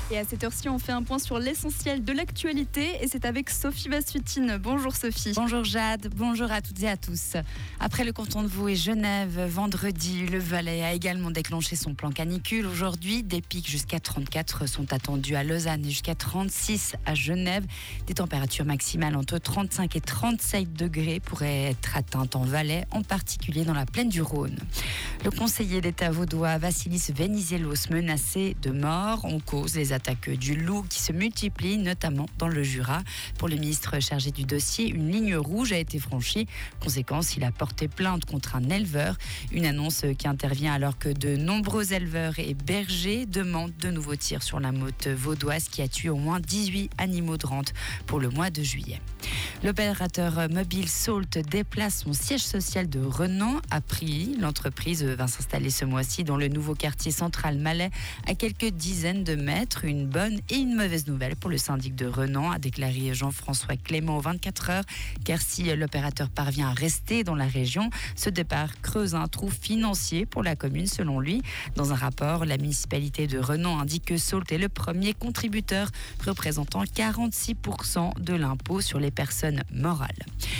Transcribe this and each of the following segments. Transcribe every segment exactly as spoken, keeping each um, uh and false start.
Et à cette heure-ci, on fait un point sur l'essentiel de l'actualité et c'est avec Sophie Bassutine. Bonjour Sophie. Bonjour Jade, bonjour à toutes et à tous. Après le canton de Vaud et Genève, vendredi, le Valais a également déclenché son plan canicule. Aujourd'hui, des pics jusqu'à trente-quatre sont attendus à Lausanne et jusqu'à trente-six à Genève. Des températures maximales entre trente-cinq et trente-sept degrés pourraient être atteintes en Valais, en particulier dans la plaine du Rhône. Le conseiller d'État vaudois Vassilis Venizelos menacé de mort. On cause les attaques du loup qui se multiplient, notamment dans le Jura. Pour le ministre chargé du dossier, une ligne rouge a été franchie. Conséquence, il a porté plainte contre un éleveur. Une annonce qui intervient alors que de nombreux éleveurs et bergers demandent de nouveaux tirs sur la meute vaudoise qui a tué au moins dix-huit animaux de rente pour le mois de juillet. L'opérateur mobile Salt déplace son siège social de Renan à Prilly. L'entreprise va s'installer ce mois-ci dans le nouveau quartier central malais à quelques dizaines de mètres. Une bonne et une mauvaise nouvelle pour le syndic de Renan, a déclaré Jean-François Clément aux vingt-quatre heures. Car si l'opérateur parvient à rester dans la région, ce départ creuse un trou financier pour la commune selon lui. Dans un rapport, la municipalité de Renan indique que Salt est le premier contributeur représentant quarante-six pour cent de l'impôt sur les personnes morales.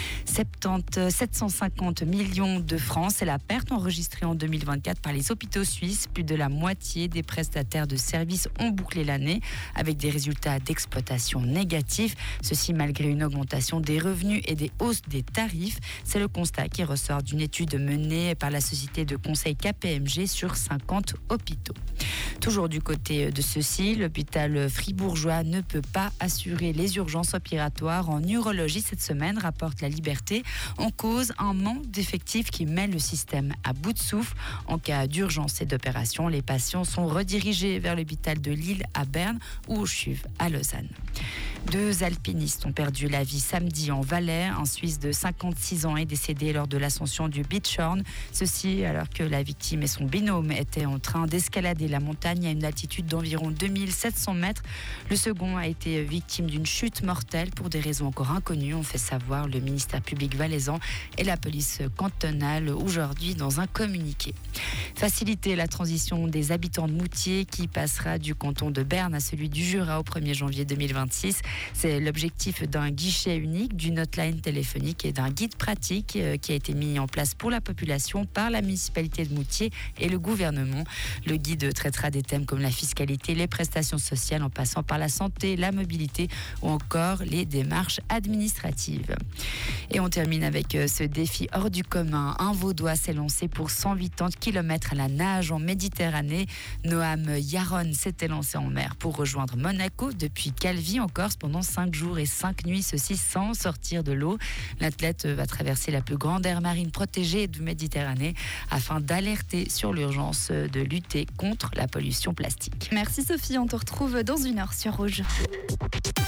sept cent cinquante millions de francs, c'est la perte enregistrée en deux mille vingt-quatre par les hôpitaux suisses. Plus de la moitié des prestataires de services ont bouclé l'année avec des résultats d'exploitation négatifs. Ceci malgré une augmentation des revenus et des hausses des tarifs. C'est le constat qui ressort d'une étude menée par la société de conseil K P M G sur cinquante hôpitaux. Toujours du côté de ceux-ci, l'hôpital fribourgeois ne peut pas assurer les urgences opératoires en urologie cette semaine, rapporte La Liberté. En cause, un manque d'effectifs qui met le système à bout de souffle. En cas d'urgence et d'opération, les patients sont redirigés vers l'hôpital de Lille à Berne ou au CHUV à Lausanne. Deux alpinistes ont perdu la vie samedi en Valais. Un Suisse de cinquante-six ans est décédé lors de l'ascension du Beachhorn. Ceci alors que la victime et son binôme étaient en train d'escalader la montagne à une altitude d'environ deux mille sept cents mètres. Le second a été victime d'une chute mortelle pour des raisons encore inconnues, ont fait savoir le ministère public valaisan et la police cantonale aujourd'hui dans un communiqué. Faciliter la transition des habitants de Moutier qui passera du canton de Berne à celui du Jura au premier janvier deux mille vingt-six. C'est l'objectif d'un guichet unique, d'une hotline téléphonique et d'un guide pratique qui a été mis en place pour la population par la municipalité de Moutier et le gouvernement. Le guide traitera des thèmes comme la fiscalité, les prestations sociales en passant par la santé, la mobilité ou encore les démarches administratives. Et on termine avec ce défi hors du commun. Un Vaudois s'est lancé pour cent quatre-vingts kilomètres à la nage en Méditerranée. Noam Yaron s'était lancé en mer pour rejoindre Monaco depuis Calvi en Corse pendant cinq jours et cinq nuits, ceci sans sortir de l'eau. L'athlète va traverser la plus grande aire marine protégée de Méditerranée afin d'alerter sur l'urgence de lutter contre la pollution plastique. Merci Sophie, on te retrouve dans une heure sur Rouge.